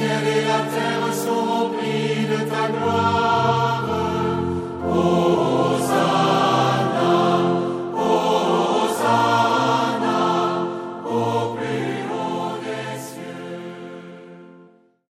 ciel et la terre sont remplis de ta gloire. Ô